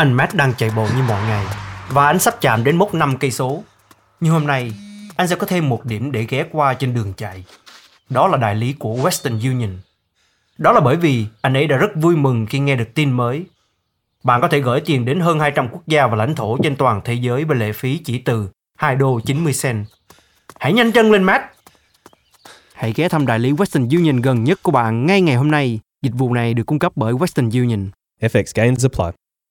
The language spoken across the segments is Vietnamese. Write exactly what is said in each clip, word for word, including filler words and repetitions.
Anh Matt đang chạy bộ như mọi ngày và anh sắp chạm đến mốc năm cây số. Nhưng hôm nay, anh sẽ có thêm một điểm để ghé qua trên đường chạy. Đó là đại lý của Western Union. Đó là bởi vì anh ấy đã rất vui mừng khi nghe được tin mới. Bạn có thể gửi tiền đến hơn hai trăm quốc gia và lãnh thổ trên toàn thế giới với lệ phí chỉ từ hai đô chín mươi cent. Hãy nhanh chân lên, Matt! Hãy ghé thăm đại lý Western Union gần nhất của bạn ngay ngày hôm nay. Dịch vụ này được cung cấp bởi Western Union. ép ích gains apply.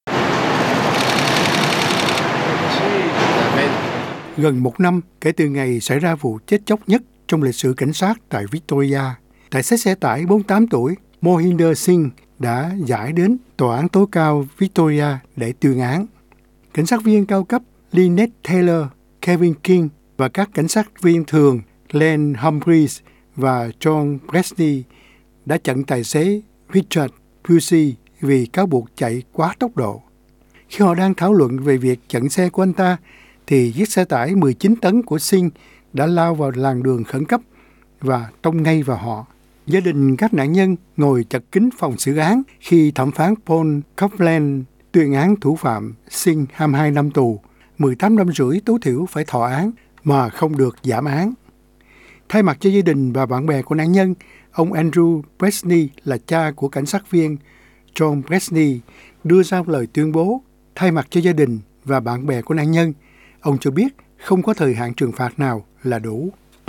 Gần một năm kể từ ngày xảy ra vụ chết chóc nhất trong lịch sử cảnh sát tại Victoria, tài xế xe tải bốn mươi tám tuổi Mohinder Singh đã giải đến Tòa án tối cao Victoria để tuyên án. Cảnh sát viên cao cấp Lynette Taylor, Kevin King và các cảnh sát viên thường Glenn Humphreys và John Presney đã chặn tài xế Richard Pusey vì cáo buộc chạy quá tốc độ. Khi họ đang thảo luận về việc chặn xe của anh ta, thì chiếc xe tải mười chín tấn của Singh đã lao vào làn đường khẩn cấp và tông ngay vào họ. Gia đình các nạn nhân ngồi chật kín phòng xử án khi thẩm phán Paul Copeland tuyên án thủ phạm Singh hai mươi hai năm tù, mười tám năm rưỡi tối thiểu phải thọ án mà không được giảm án. Thay mặt cho gia đình và bạn bè của nạn nhân, ông Andrew Presney là cha của cảnh sát viên John Presney đưa ra lời tuyên bố thay mặt cho gia đình và bạn bè của nạn nhân. Ông cho biết không có thời hạn trừng phạt nào là đủ.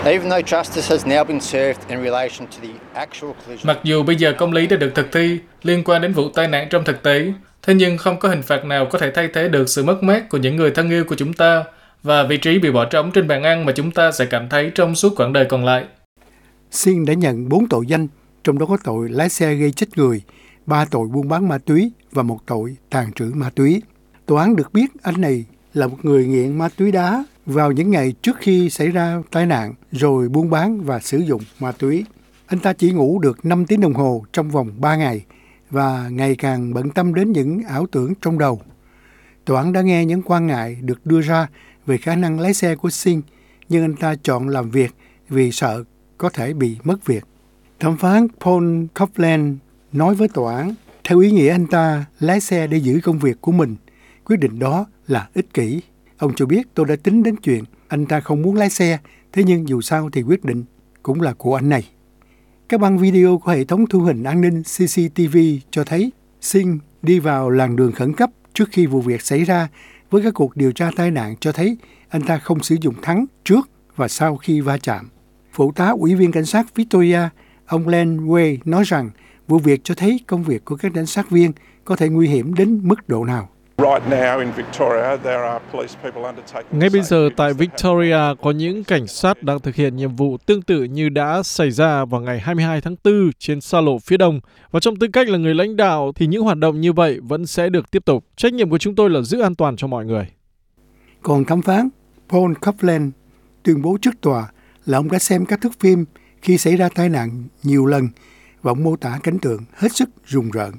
Mặc dù bây giờ công lý đã được thực thi liên quan đến vụ tai nạn trong thực tế, thế nhưng không có hình phạt nào có thể thay thế được sự mất mát của những người thân yêu của chúng ta và vị trí bị bỏ trống trên bàn ăn mà chúng ta sẽ cảm thấy trong suốt quãng đời còn lại. Singh đã nhận bốn tội danh, trong đó có tội lái xe gây chết người, ba tội buôn bán ma túy và một tội tàng trữ ma túy. Tòa án được biết anh này là một người nghiện ma túy đá vào những ngày trước khi xảy ra tai nạn, rồi buôn bán và sử dụng ma túy. Anh ta chỉ ngủ được năm tiếng đồng hồ trong vòng ba ngày và ngày càng bận tâm đến những ảo tưởng trong đầu. Tòa án đã nghe những quan ngại được đưa ra về khả năng lái xe của Singh, nhưng anh ta chọn làm việc vì sợ có thể bị mất việc. Thẩm phán Paul Copeland nói với tòa án, theo ý nghĩa anh ta lái xe để giữ công việc của mình, quyết định đó là ích kỷ. Ông cho biết tôi đã tính đến chuyện anh ta không muốn lái xe, thế nhưng dù sao thì quyết định cũng là của anh này. Các băng video của hệ thống thu hình an ninh xê xê tê vê cho thấy Singh đi vào làn đường khẩn cấp trước khi vụ việc xảy ra, với các cuộc điều tra tai nạn cho thấy anh ta không sử dụng thắng trước và sau khi va chạm. Phụ tá ủy viên cảnh sát Victoria, ông Len Way nói rằng vụ việc cho thấy công việc của các cảnh sát viên có thể nguy hiểm đến mức độ nào. Ngay bây giờ tại Victoria có những cảnh sát đang thực hiện nhiệm vụ tương tự như đã xảy ra vào ngày hai mươi hai tháng tư trên xa lộ phía đông. Và trong tư cách là người lãnh đạo thì những hoạt động như vậy vẫn sẽ được tiếp tục. Trách nhiệm của chúng tôi là giữ an toàn cho mọi người. Còn thẩm phán Paul Copeland tuyên bố trước tòa là ông đã xem các thước phim khi xảy ra tai nạn nhiều lần và ông mô tả cảnh tượng hết sức rùng rợn.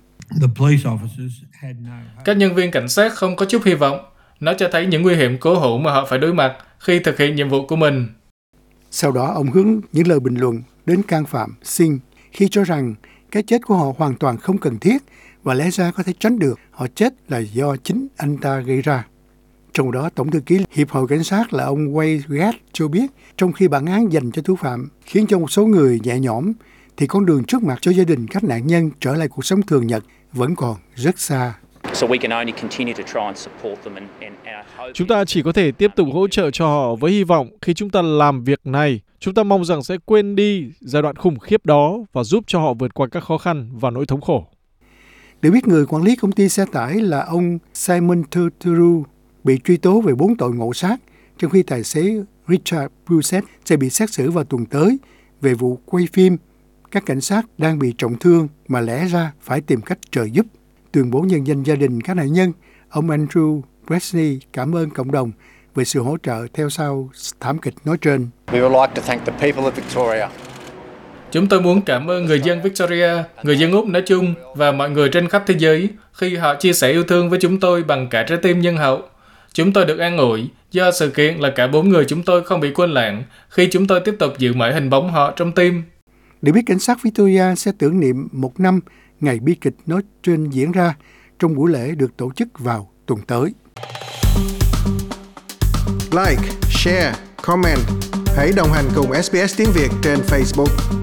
Các nhân viên cảnh sát không có chút hy vọng. Nó cho thấy những nguy hiểm cố hữu mà họ phải đối mặt khi thực hiện nhiệm vụ của mình. Sau đó, ông hướng những lời bình luận đến can phạm Singh khi cho rằng cái chết của họ hoàn toàn không cần thiết và lẽ ra có thể tránh được. Họ chết là do chính anh ta gây ra. Trong đó, Tổng thư ký Hiệp hội Cảnh sát là ông Wade Gadd cho biết trong khi bản án dành cho thủ phạm khiến cho một số người nhẹ nhõm, thì con đường trước mặt cho gia đình các nạn nhân trở lại cuộc sống thường nhật vẫn còn rất xa. Chúng ta chỉ có thể tiếp tục hỗ trợ cho họ với hy vọng khi chúng ta làm việc này, chúng ta mong rằng sẽ quên đi giai đoạn khủng khiếp đó và giúp cho họ vượt qua các khó khăn và nỗi thống khổ. Để biết người quản lý công ty xe tải là ông Simon Turturro bị truy tố về bốn tội ngộ sát, trong khi tài xế Richard Brusset sẽ bị xét xử vào tuần tới về vụ quay phim các cảnh sát đang bị trọng thương mà lẽ ra phải tìm cách trợ giúp. Tuyên bố nhân danh gia đình các nạn nhân, ông Andrew Presney cảm ơn cộng đồng về sự hỗ trợ theo sau thảm kịch nói trên. Chúng tôi muốn cảm ơn người dân Victoria, người dân Úc nói chung và mọi người trên khắp thế giới khi họ chia sẻ yêu thương với chúng tôi bằng cả trái tim nhân hậu. Chúng tôi được an ủi do sự kiện là cả bốn người chúng tôi không bị quên lãng khi chúng tôi tiếp tục giữ mãi hình bóng họ trong tim. Để biết cảnh sát Victoria sẽ tưởng niệm một năm ngày bi kịch nói trên diễn ra trong buổi lễ được tổ chức vào tuần tới. Like, share, comment. Hãy đồng hành cùng ét bê ét tiếng Việt trên Facebook.